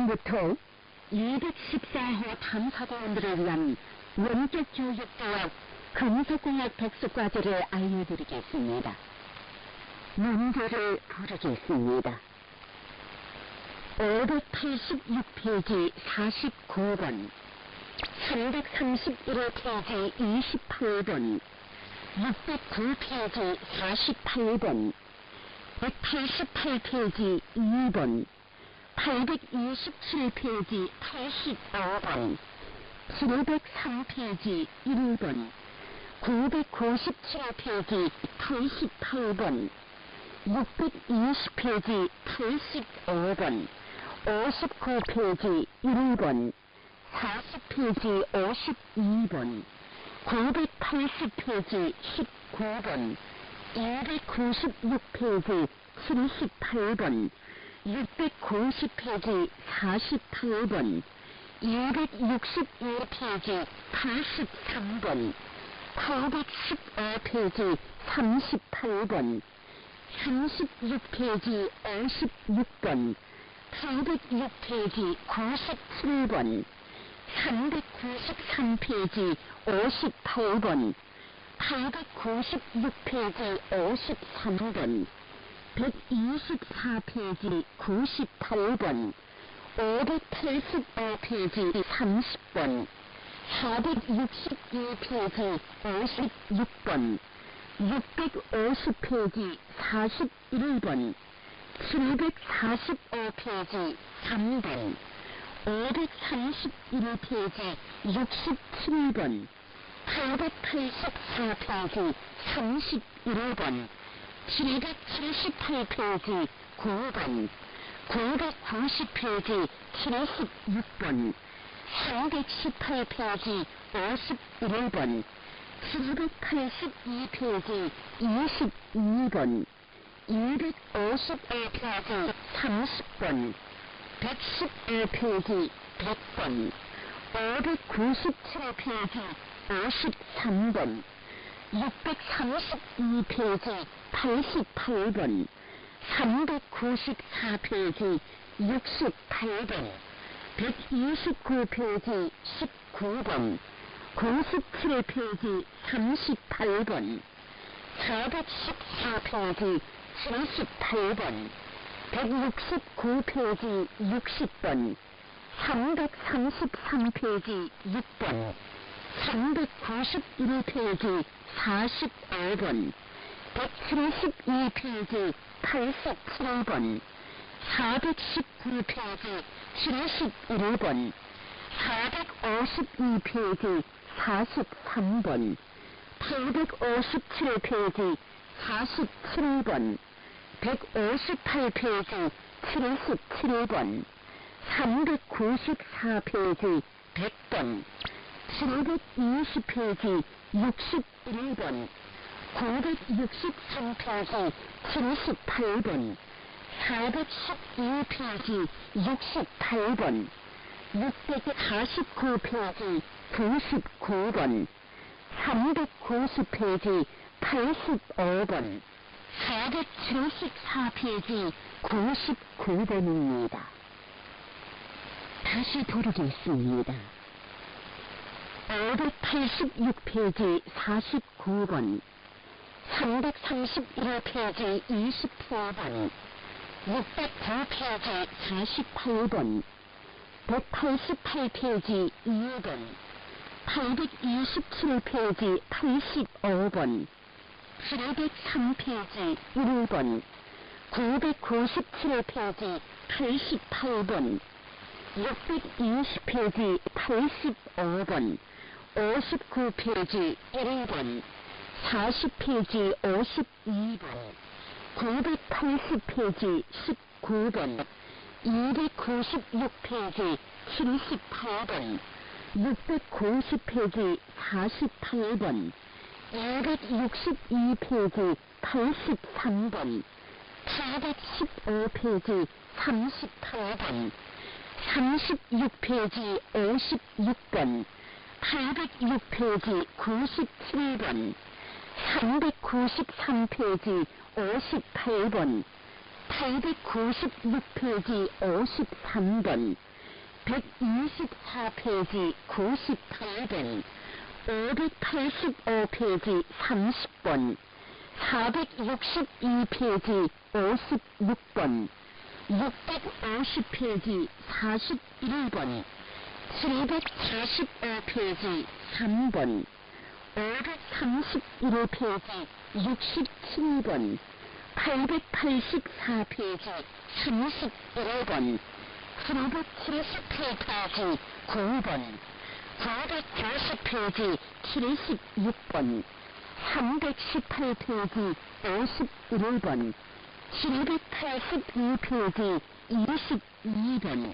지금부터 214호 탐사대원들을 위한 원격 교육대학 금속공학 백수과제를 알려드리겠습니다. 문제를 부르겠습니다. 586페이지 49번, 331페이지 28번, 609페이지 48번, 188페이지 2번, 827페이지 85번, 703페이지 1번, 997페이지 88번, 620페이지 85번, 59페이지 1번, 40페이지 52번, 980페이지 19번, 296페이지 78번, 690페이지 48번, 261페이지 83번, 915페이지 38번, 36페이지 56번, 806페이지 97번, 393페이지 58번, 896페이지 53번, 124페이지 98번, 585페이지 30번, 461페이지 56번, 650페이지 41번, 745페이지 3번, 531페이지 67번, 884페이지 31번, 778페이지 9번, 990페이지 76번, 318페이지 51번, 782페이지 22번, 255페이지 30번, 115페이지 100번, 597페이지 53번, 632페이지 88번, 394페이지 68번, 129페이지 19번, 97페이지 38번, 414페이지 78번, 169페이지 60번, 333페이지 6번, 391페이지 45번, 172페이지 87번, 419페이지 71번, 452페이지 43번, 857페이지 47번, 158페이지 77번, 394페이지 100번, 720페이지 61번, 963페이지 78번, 412페이지 68번, 649페이지 99번, 390페이지 85번, 474페이지 99번입니다. 다시 부르겠습니다. 586페이지 49번, 331페이지 29번, 609페이지 48번, 188페이지 2번, 827페이지 85번, 703페이지 1번, 997페이지 88번, 620페이지 85번, 59페이지 1번, 40페이지 52번, 980페이지 19번, 296페이지 78번, 690페이지 48번, 262페이지 83번, 415페이지 38번, 36페이지 56번, 806페이지 97번, 393페이지 58번, 896페이지 53번, 124페이지 98번, 585페이지 30번, 462페이지 56번, 650페이지 41번, 745페이지 3번, 531페이지 67번, 884페이지 31번, 778페이지 9번, 990페이지 76번, 318페이지 51번, 782페이지 22번,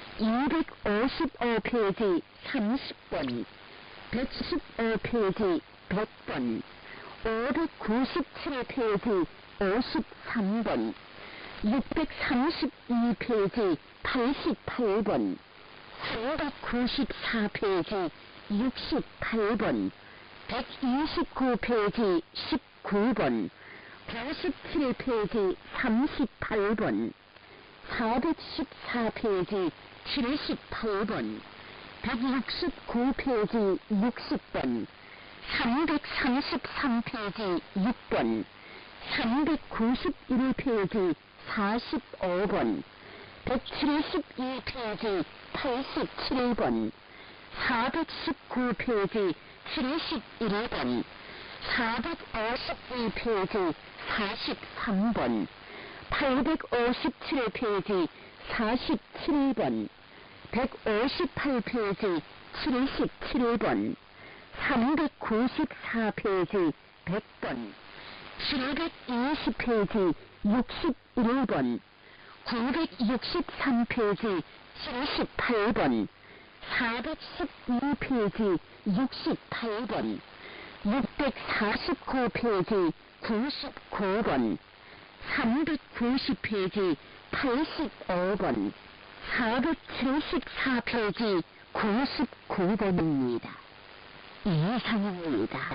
255페이지 30번, 115페이지 100번, 597페이지 53번, 632페이지 88번, 394페이지 68번, 129페이지 19번, 97페이지 38번, 414페이지 78번, 169페이지 60번, 333페이지 6번, 391페이지 45번, 172페이지 87번, 419페이지 71번, 452페이지 43번, 857페이지 47번, 158페이지 77번, 394페이지 100번, 720페이지 61번, 963페이지 78번, 412페이지 68번, 649페이지 99번, 390페이지 85번, 474페이지 99번입니다. 이상입니다.